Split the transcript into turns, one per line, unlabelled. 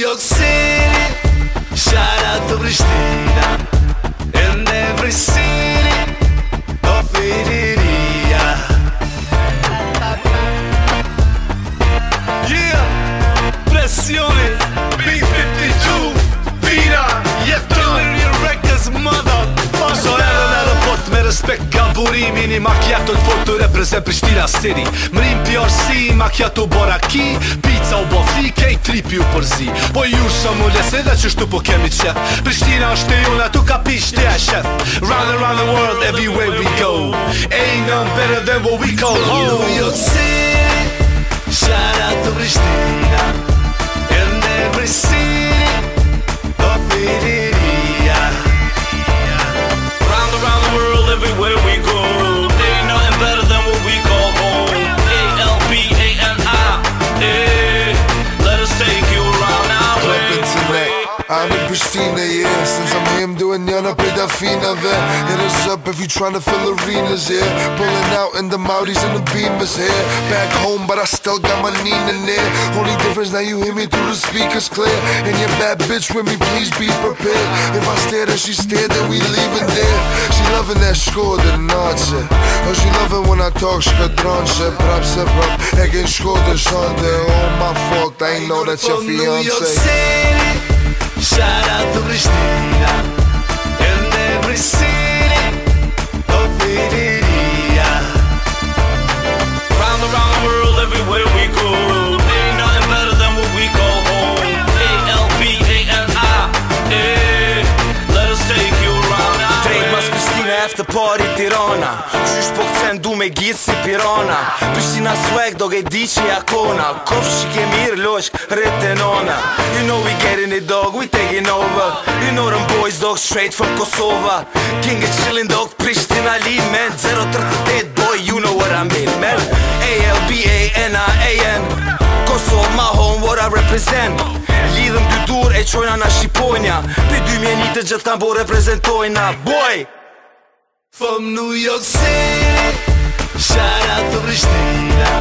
York City, shout out to Pristina, in every city of Italia. Yeah, pressione, B52, Pina, yeah, Delirium Records, mother. So edhe në aeroport me respekt ka burimin I macchiato il represent Pristina City. Mrim PRC, macchiato boraki, pizza u bo fli, kej tripi u përzi. Po ju shë mu lese dhe qështu po kemi qef. Pristina është e jona, tu ka pish të shef. Round and round the world, everywhere we go. Ain't none better than what we call home. New York City, shout out to Pristina, in every city of Italia.
Around the world, everywhere we go, ain't nothing better than what we call home. ALBANI, hey, let us take you around our way.
I'm in Pristina, yeah. Since I'm here, I'm doing Yana Pedafina there. Hit us up if you tryna fill arenas, yeah. Pulling out in the Maudis and the Beamers, here. Back home, but I still got my Nina there. Only difference now you hear me through the speakers clear. And your bad bitch with me, please be prepared. If I stare, then she stare, then we leaving there. She loving that score, the nonce. Oh, she loving when I talk shkadronche. Prap se prap, egin shkode shante. Oh, my fault, I ain't know that your fiance.
Shout out to Pristina, in every city of Italia.
Round the world, everywhere we go, ain't nothing better than what we call home. ALBANI, hey, let us take you around our way.
Drejt mas Pristina after party Tirana. Qysh po këcen du me gjithë si pirana. Pristina swag do ke di që jakona. Kofsh që ke mirë loqk rrete nona. You know we getting it dog, we taking over. You know them boys dog straight from Kosova. King is chillin dog, Pristina lead man. 038 boy, you know what I mean man. ALBANI, Kosovë my home, what I represent. Lidhëm dy dur e qojna na Shqiponja. Për 2001 të gjithë kanë bo reprezentojna. Boy!
From New York City, shout out to Pristina,